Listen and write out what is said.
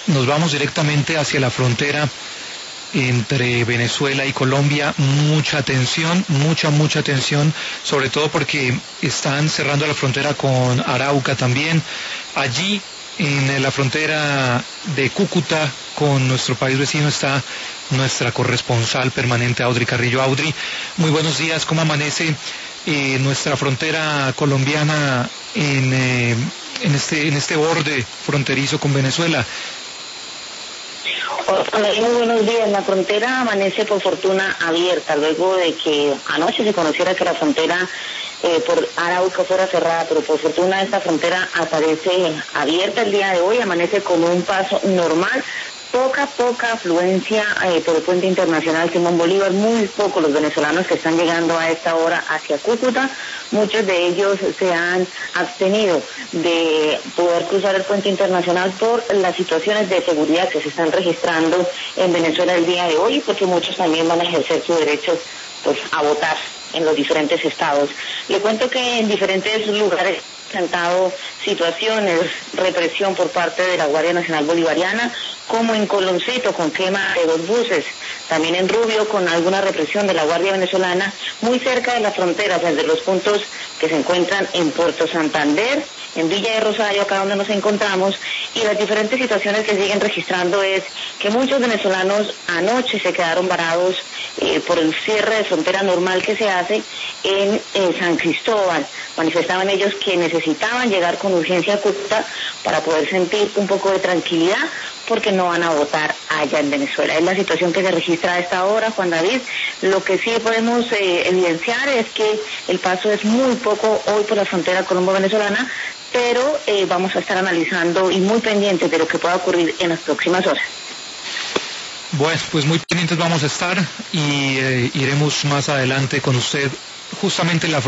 Nos vamos directamente hacia la frontera entre Venezuela y Colombia. Mucha atención, mucha atención, sobre todo porque están cerrando la frontera con Arauca también. Allí, en la frontera de Cúcuta con nuestro país vecino, está nuestra corresponsal permanente, Audrey Carrillo. Audrey, muy buenos días. ¿Cómo amanece nuestra frontera colombiana en este borde fronterizo con Venezuela? Hola, muy buenos días. La frontera amanece por fortuna abierta, luego de que anoche se conociera que la frontera por Arauca fuera cerrada, pero por fortuna esta frontera aparece abierta el día de hoy, amanece con un paso normal. Poca afluencia por el puente internacional Simón Bolívar, muy pocos los venezolanos que están llegando a esta hora hacia Cúcuta. Muchos de ellos se han abstenido de poder cruzar el puente internacional por las situaciones de seguridad que se están registrando en Venezuela el día de hoy, porque muchos también van a ejercer su derecho pues a votar en los diferentes estados. Le cuento que en diferentes lugares presentado situaciones, represión por parte de la Guardia Nacional Bolivariana, como en Coloncito con quema de 2 buses, también en Rubio con alguna represión de la Guardia Venezolana, muy cerca de las fronteras, desde los puntos que se encuentran en Puerto Santander, en Villa de Rosario, acá donde nos encontramos, y las diferentes situaciones que siguen registrando es que muchos venezolanos anoche se quedaron varados por el cierre de frontera normal que se hace en San Cristóbal. Manifestaban ellos que necesitaban llegar con urgencia a Cúcuta para poder sentir un poco de tranquilidad, porque no van a votar allá en Venezuela. Es la situación que se registra a esta hora, Juan David. Lo que sí podemos evidenciar es que el paso es muy poco hoy por la frontera colombo-venezolana, pero vamos a estar analizando y muy pendientes de lo que pueda ocurrir en las próximas horas. Bueno, pues muy pendientes vamos a estar y iremos más adelante con usted justamente en la